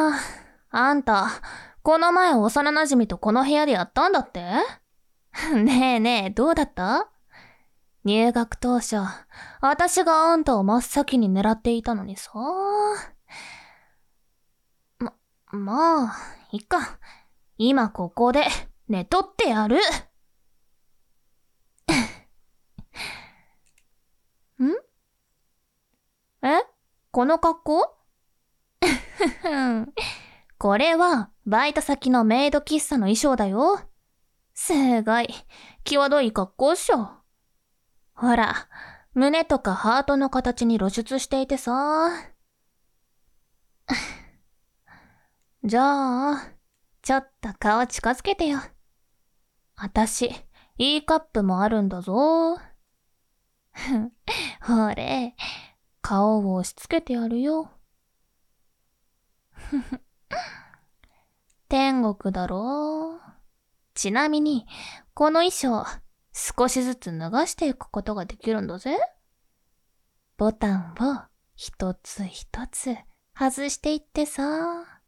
あんた、この前幼馴染とこの部屋でやったんだって？ねえねえ、どうだった？入学当初、私があんたを真っ先に狙っていたのにさ。まあ、いっか。今ここで寝とってやる。ん？え？この格好？これは、バイト先のメイド喫茶の衣装だよ。すごい、際どい格好っしょ。ほら、胸とかハートの形に露出していてさ。じゃあ、ちょっと顔近づけてよ。あたし、いいカップもあるんだぞ。ほれ、顔を押し付けてやるよ。天国だろう。ちなみに、この衣装、少しずつ脱がしていくことができるんだぜ。ボタンを一つ一つ外していってさ。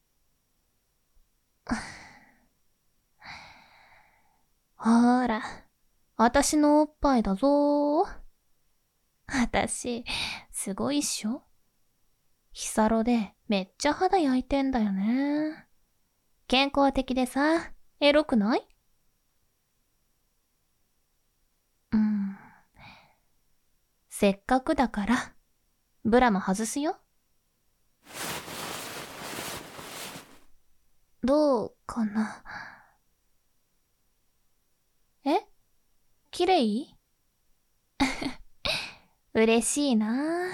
ほら、あたしのおっぱいだぞ。あたし、すごいっしょ？ヒサロでめっちゃ肌焼いてんだよね。健康的でさ、エロくない？うん。せっかくだから、ブラも外すよ。どうかな？え？綺麗？嬉しいな。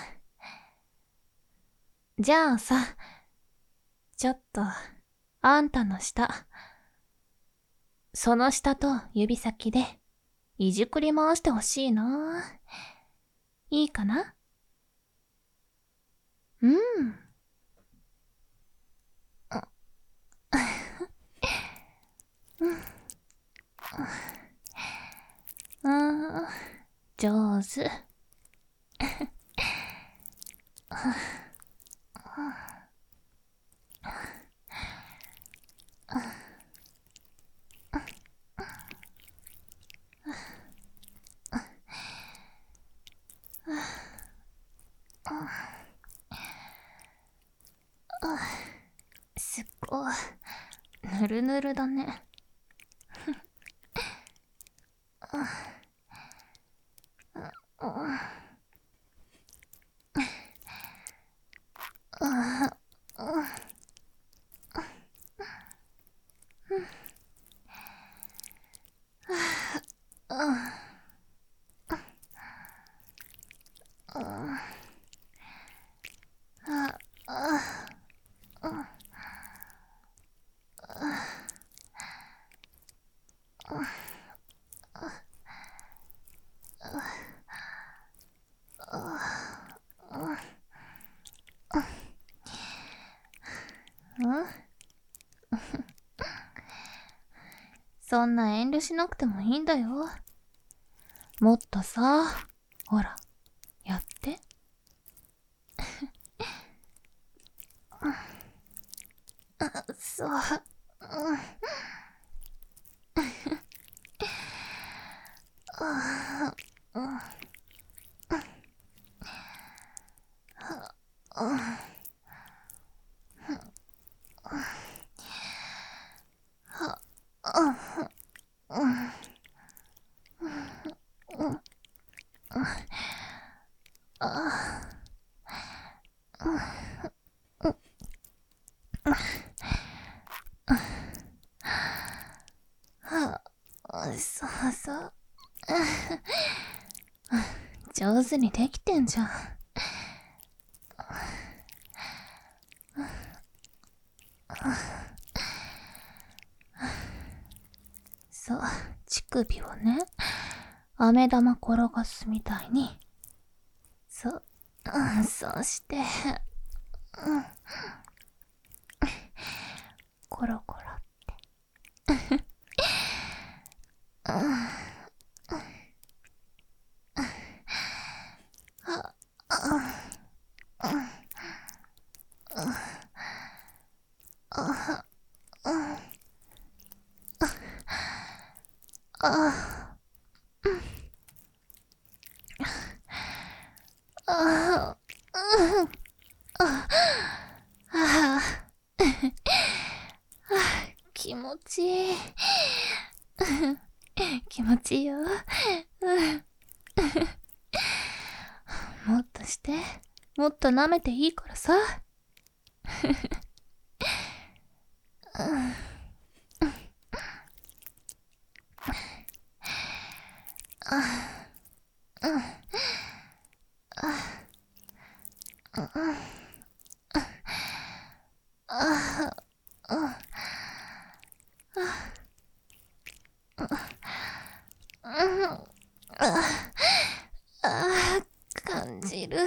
じゃあさ、ちょっと、あんたの下、その下と指先で、いじくり回してほしいな。いいかな？うん。上手。すっごい、ぬるぬるだね。そんな遠慮しなくてもいいんだよ。もっとさ、ほら、やって。そう。そうそう。上手にできてんじゃん。そう、乳首をね、飴玉転がすみたいに。そう、そうして、コロコロ。 あ、うん、あ、あ、うん、あ、気持ちいい。気持ちいいよ。もっとして。もっと舐めていいからさ。感じる。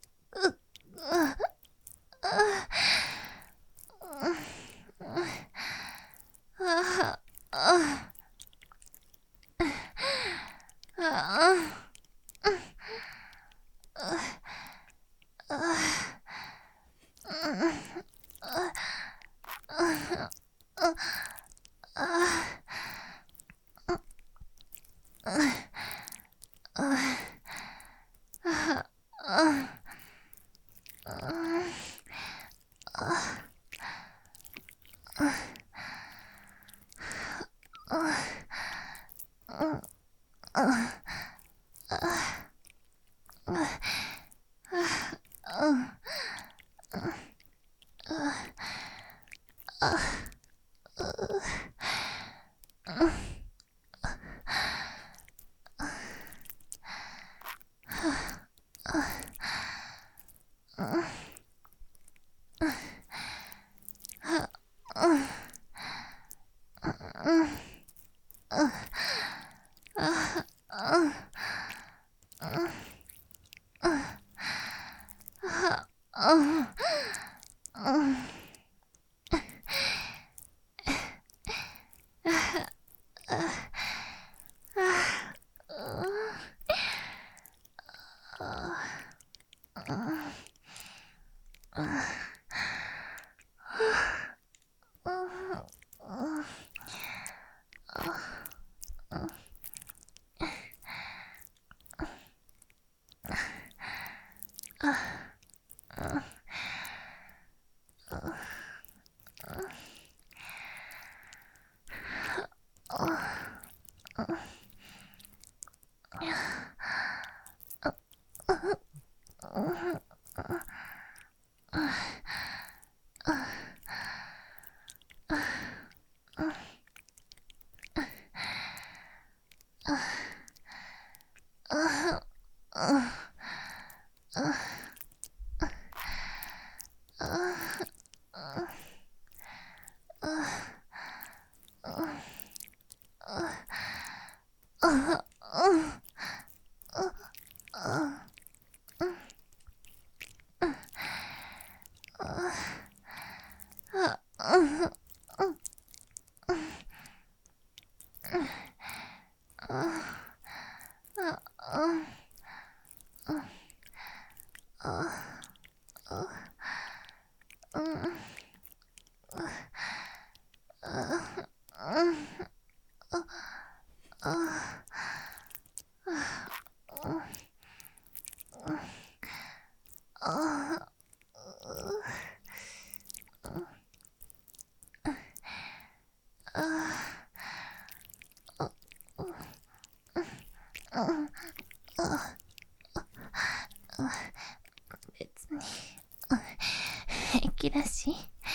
別に平気だし。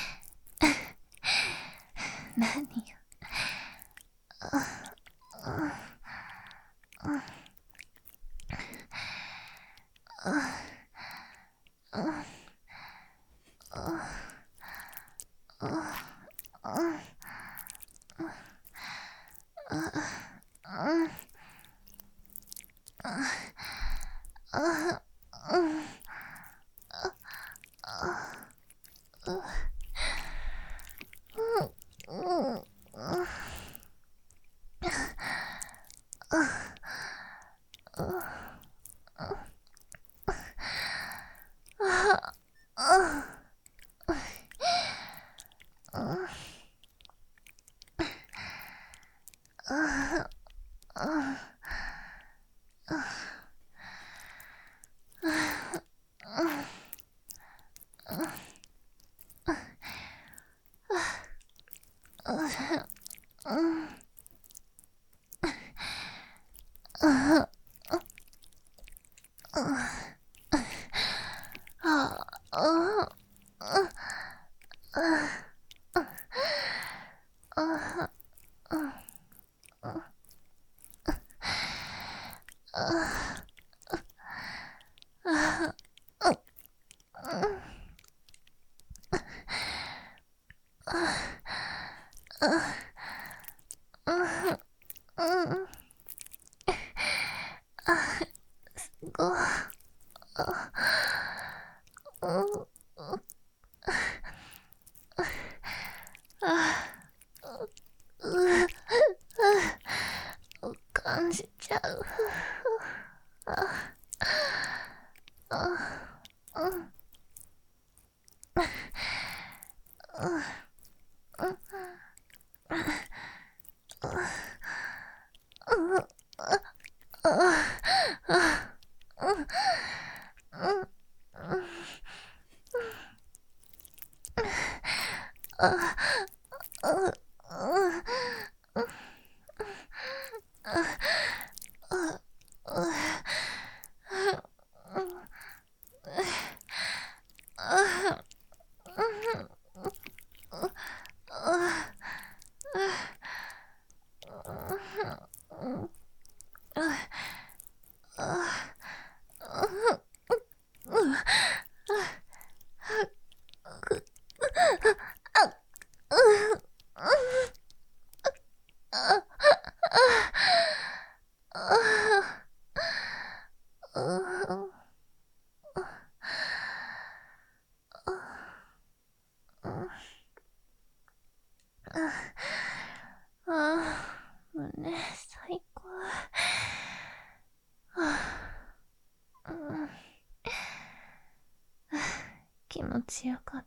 何よ。 感じちゃう。胸最高。気持ちよかった。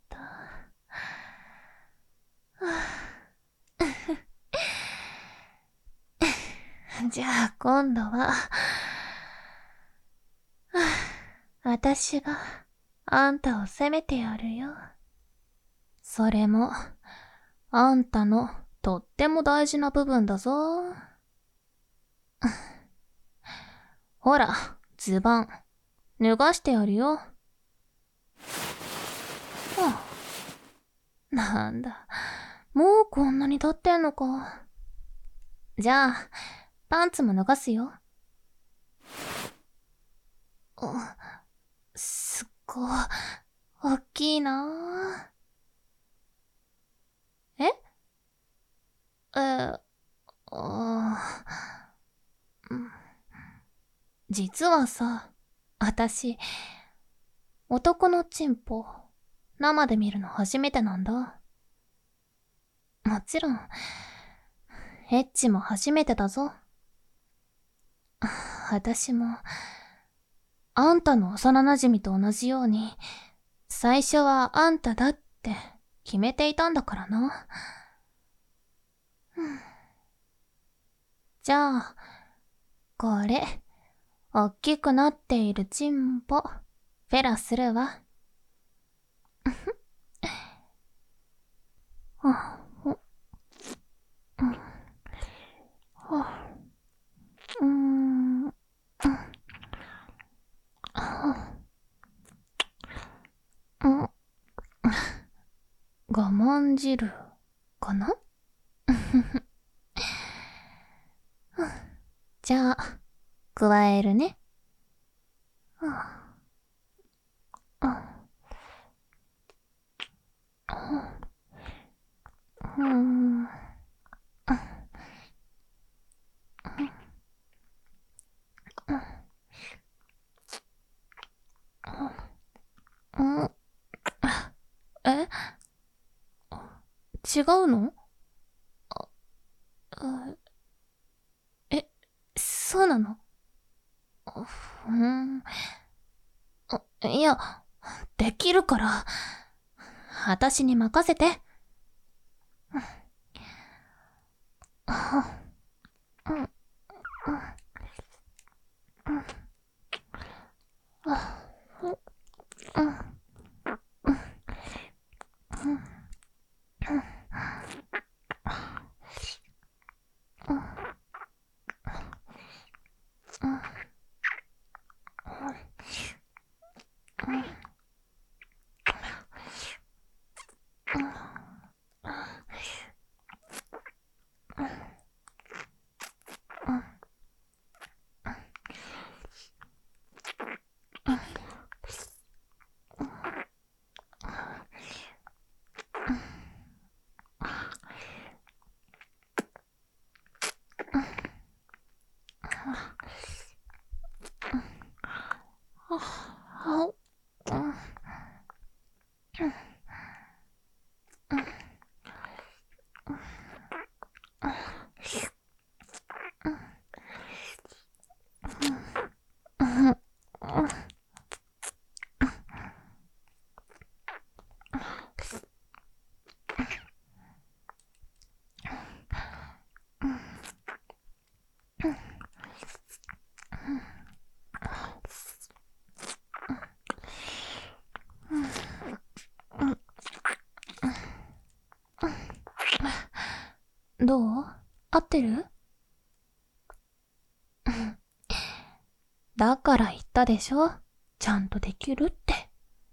じゃあ今度は、私があんたを責めてやるよ。それも、あんたのとっても大事な部分だぞ。ほら、ズボン、脱がしてやるよ。なんだ、もうこんなに経ってんのか。じゃあ、パンツも脱がすよ。すっごい、おっきいなぁ。実はさ、私、男のチンポ、生で見るの初めてなんだ。もちろん、エッチも初めてだぞ。私も、あんたの幼馴染と同じように、最初はあんただって決めていたんだからな。じゃあ、これ、おっきくなっているチンポ、フェラするわ。我慢汁かな。じゃあ、加えるね。え、違うの？え、そうなの？いや、できるから、私に任せて。 どう？合ってる？だから言ったでしょ、ちゃんとできるって。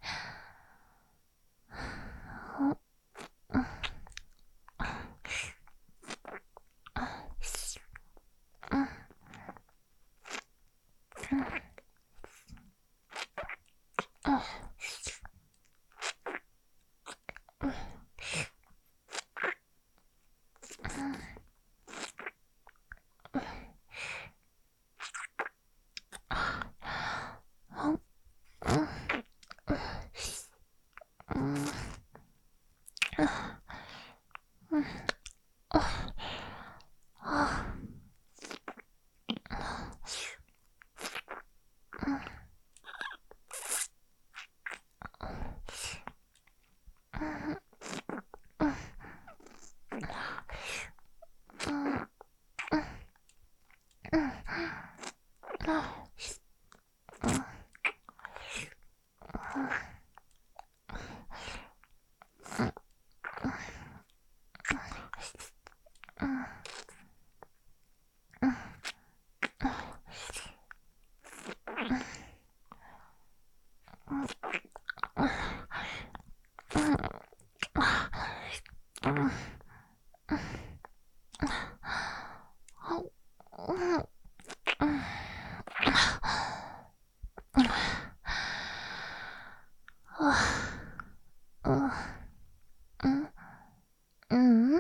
うん、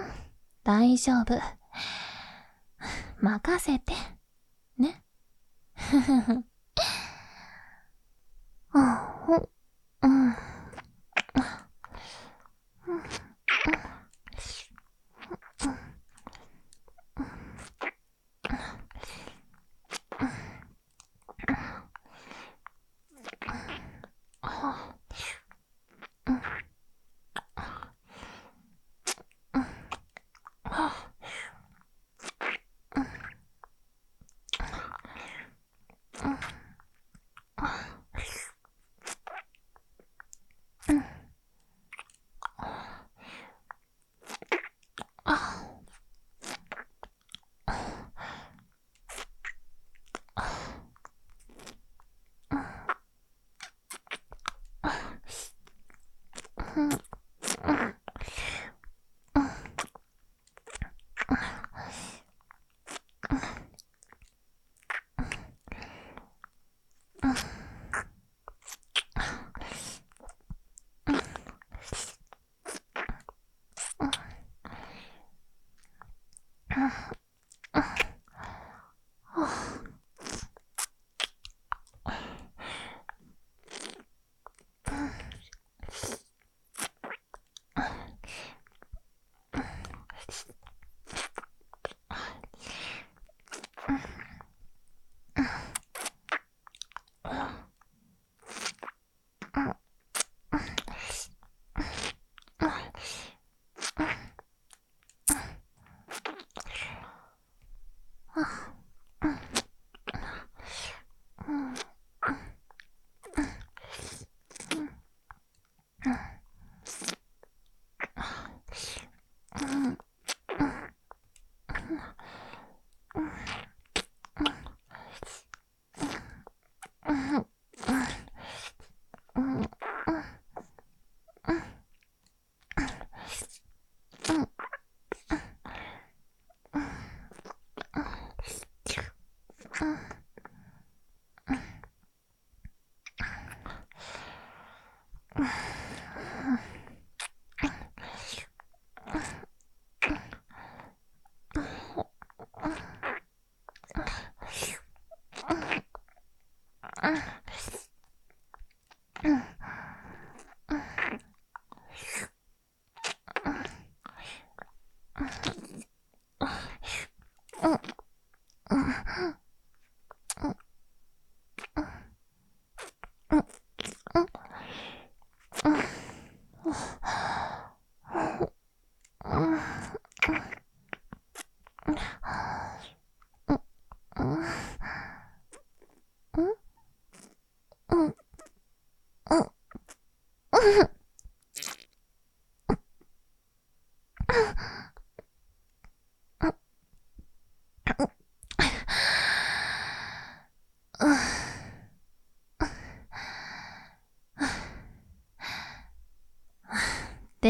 大丈夫。任せて。ね。うん。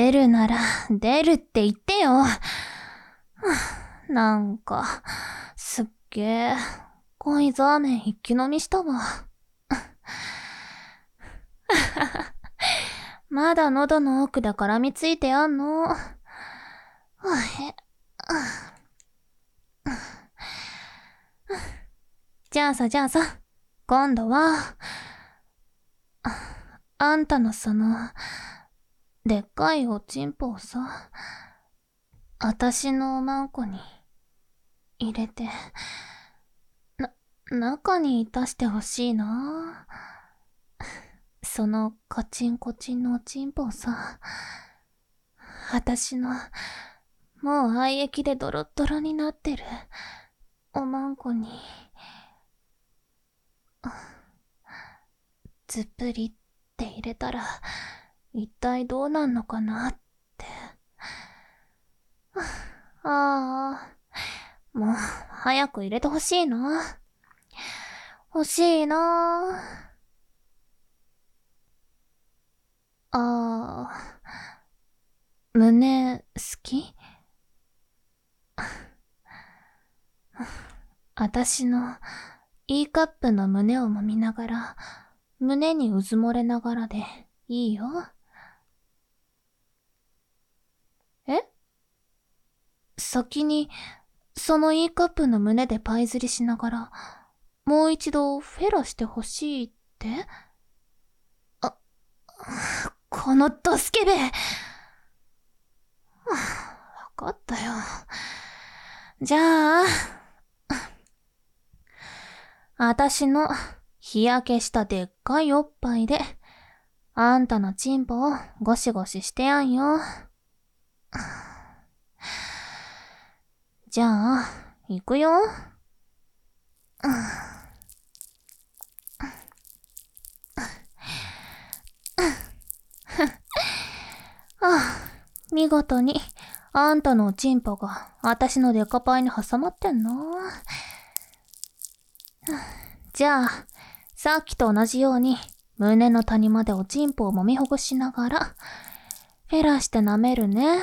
出るなら出るって言ってよ。なんか、すっげえ、濃いザーメン一気飲みしたわ。まだ喉の奥で絡みついてあんの。じゃあさ、今度は、あんたのその、でっかいおちんぽをさ、あたしのおまんこに入れて、中に出してほしいな。そのカチンコチンのおちんぽをさ、あたしの、もう愛液でドロッドロになってる、おまんこに、ずっぷりって入れたら、一体どうなんのかなって。ああ、もう、早く入れてほしいな。欲しいな。ああ、胸、好き？あたしの、E カップの胸を揉みながら、胸にうずもれながらでいいよ。え？先に、その E カップの胸でパイ釣りしながら、もう一度フェラしてほしいって？あ、このドスケベ！わかったよ。じゃあ、あたしの日焼けしたでっかいおっぱいで、あんたのチンポをゴシゴシしてやんよ。じゃあ、行くよ。見事に、あんたのおチンポがあたしのデカパイに挟まってんな。じゃあ、さっきと同じように、胸の谷までおちんぽを揉みほぐしながら、フェラして舐めるね。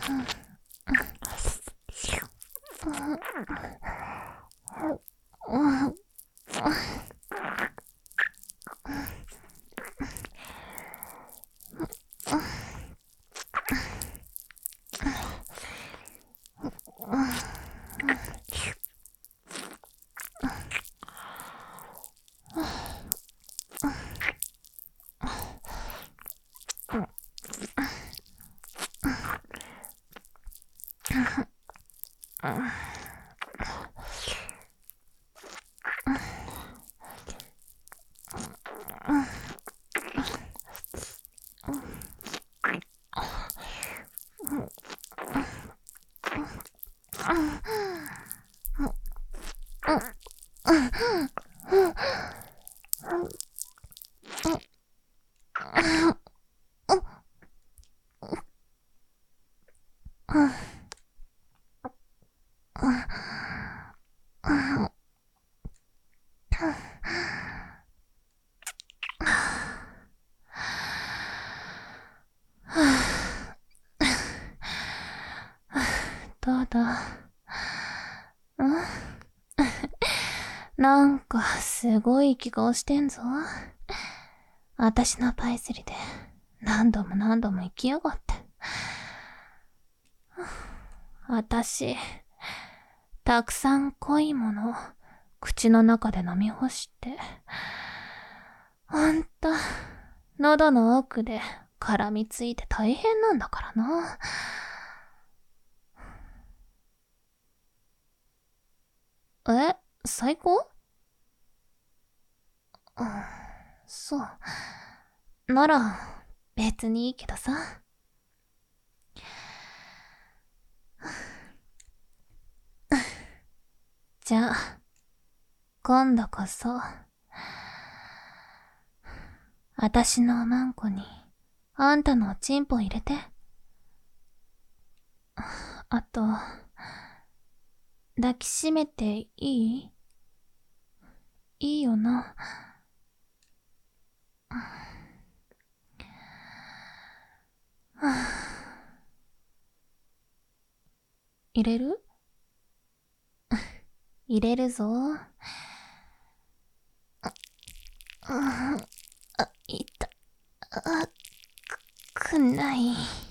どうだ？なんかすごい気がしてんぞ。あたしのパイスリで何度も何度も生きやがって。あたし、たくさん濃いもの口の中で飲み干して、ほんと、喉の奥で絡みついて大変なんだからな。え、最高？うん、そう。なら、別にいいけどさ。じゃあ、今度こそ、あたしのおまんこに、あんたのおちんぽ入れて。あと、抱きしめていい？いいよな。入れる？入れるぞ。いた。くない。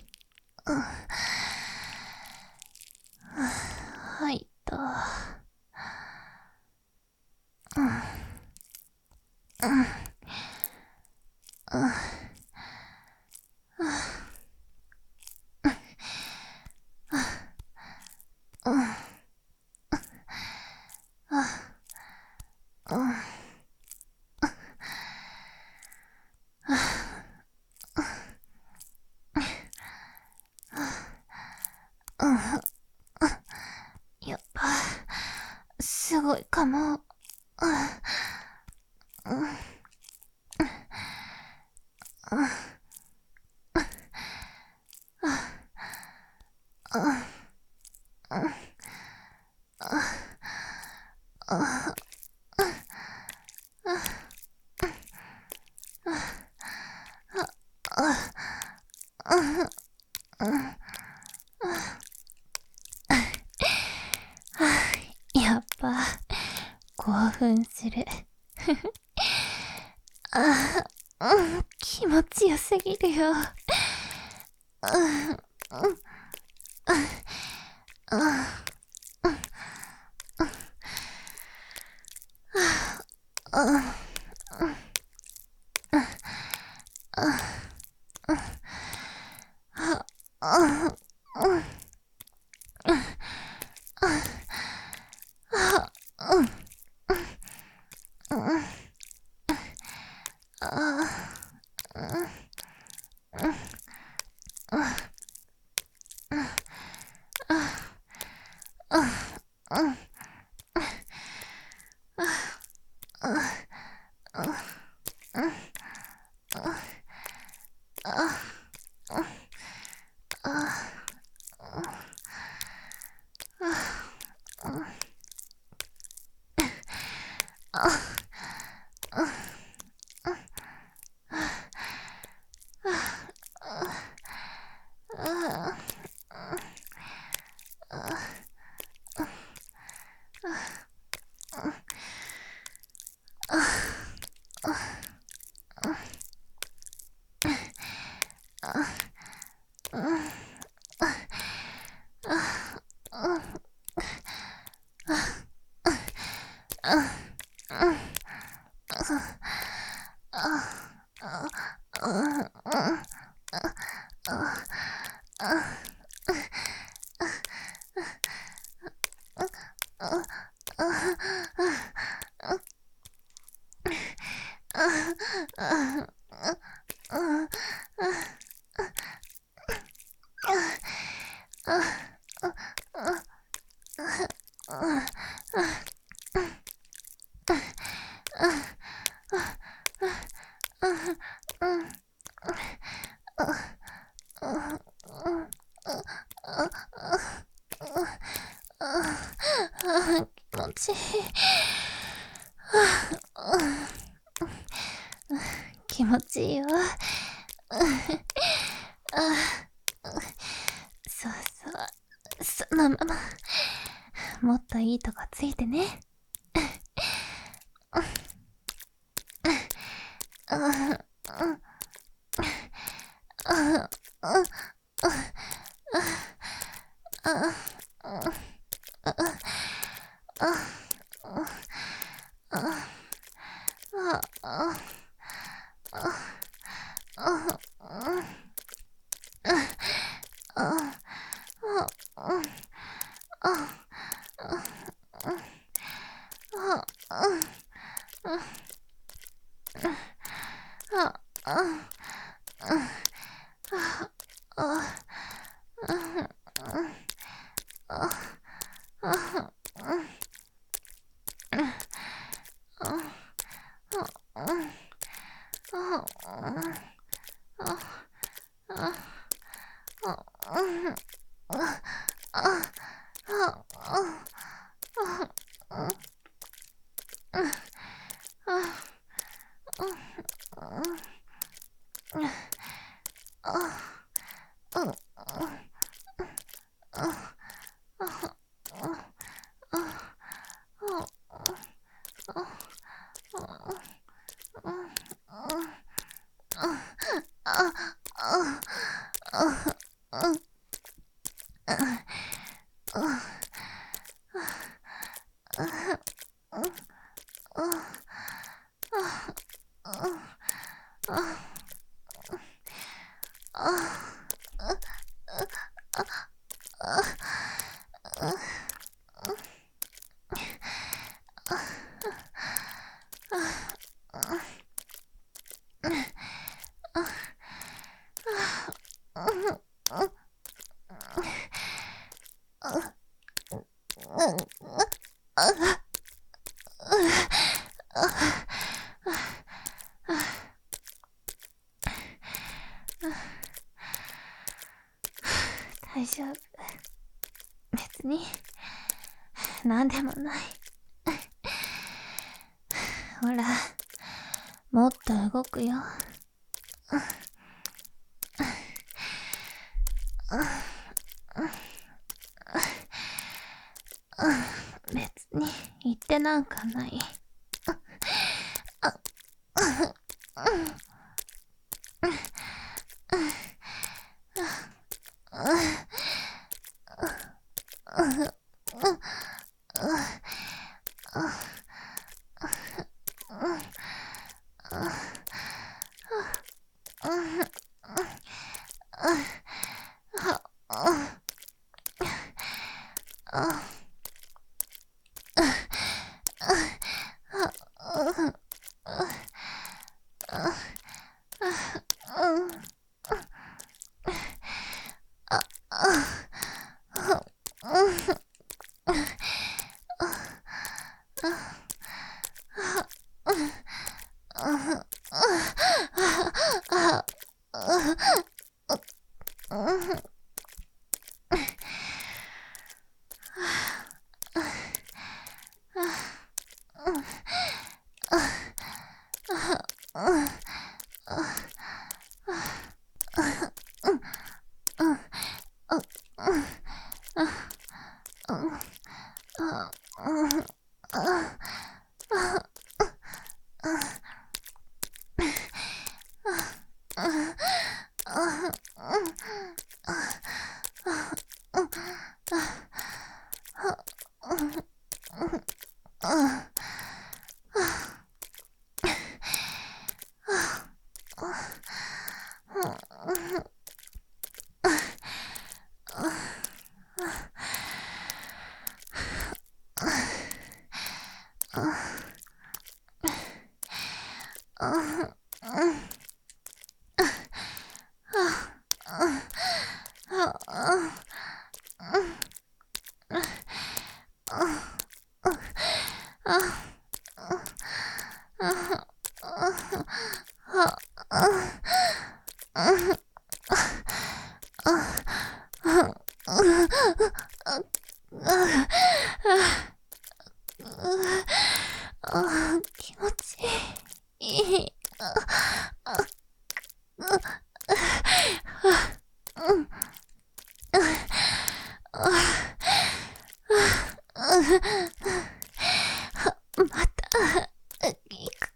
入った。やっぱ、すごいかも。やっぱ、興奮する。気持ちよすぎるよ。 気持ちいい。気持ちいいよ。そうそう。そのまま。もっといいとこついてね。大丈夫。別になんでもない。ほら、もっと動くよ。別に言ってなんかない。 気持ちいい。また、行く。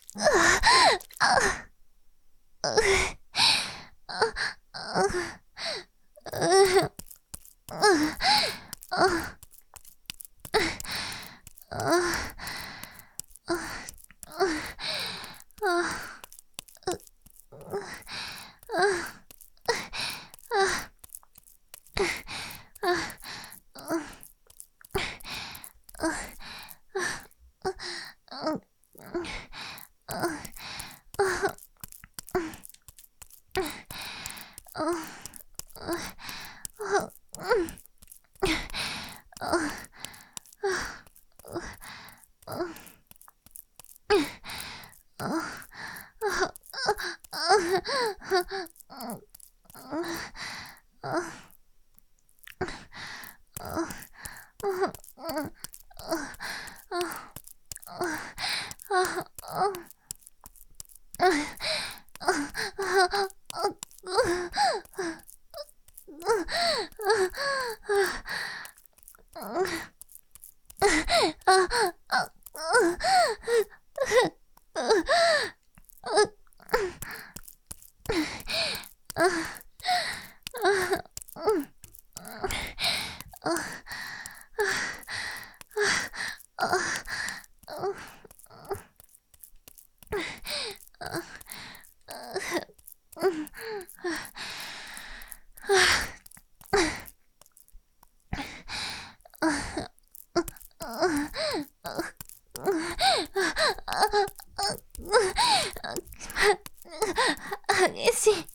激しい。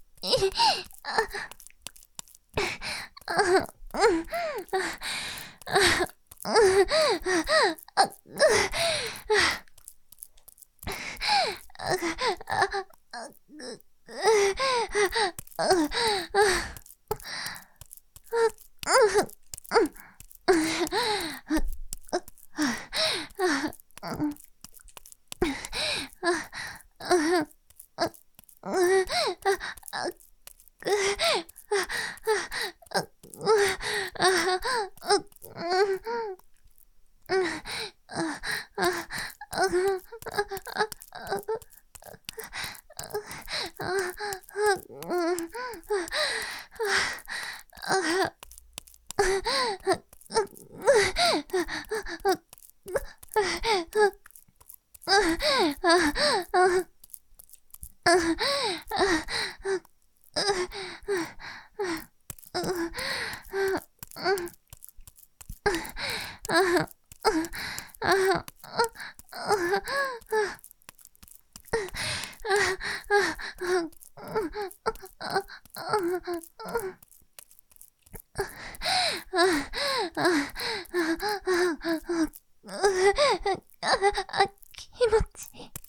気持ちいい。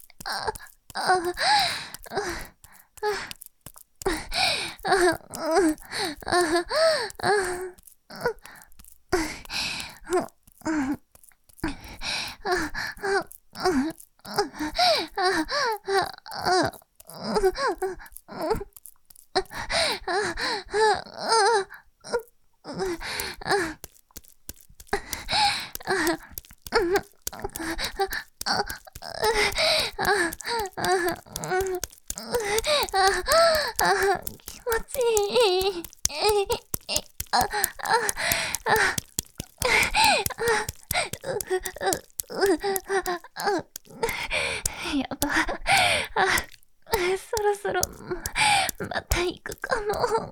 気持ちいい。やば。そろそろまた行くかも。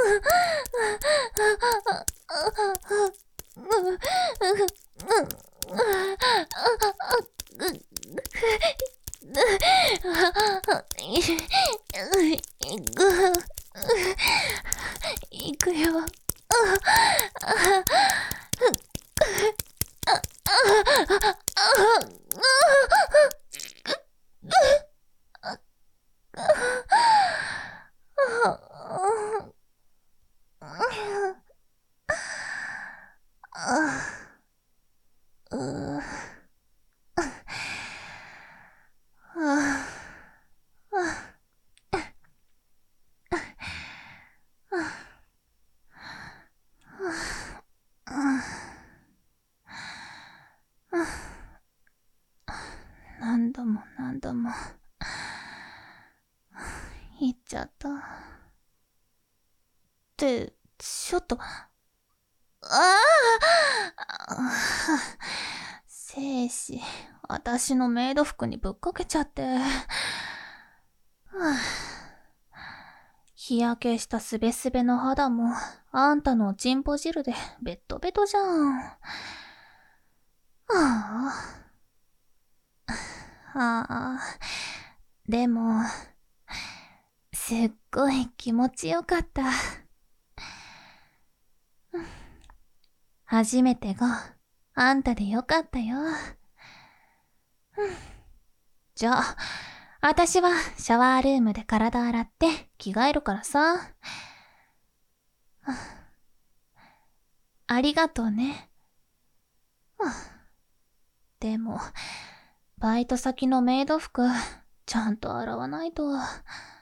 いくよ。何度も何度も言っちゃった。ってちょっと、精子、私のメイド服にぶっかけちゃって。日焼けしたすべすべの肌も、あんたのチンポ汁でベットベトじゃん。でも、すっごい気持ちよかった。初めてがあんたでよかったよ。じゃあ、私はシャワールームで体洗って着替えるからさ。ありがとうね。でも、バイト先のメイド服、ちゃんと洗わないと。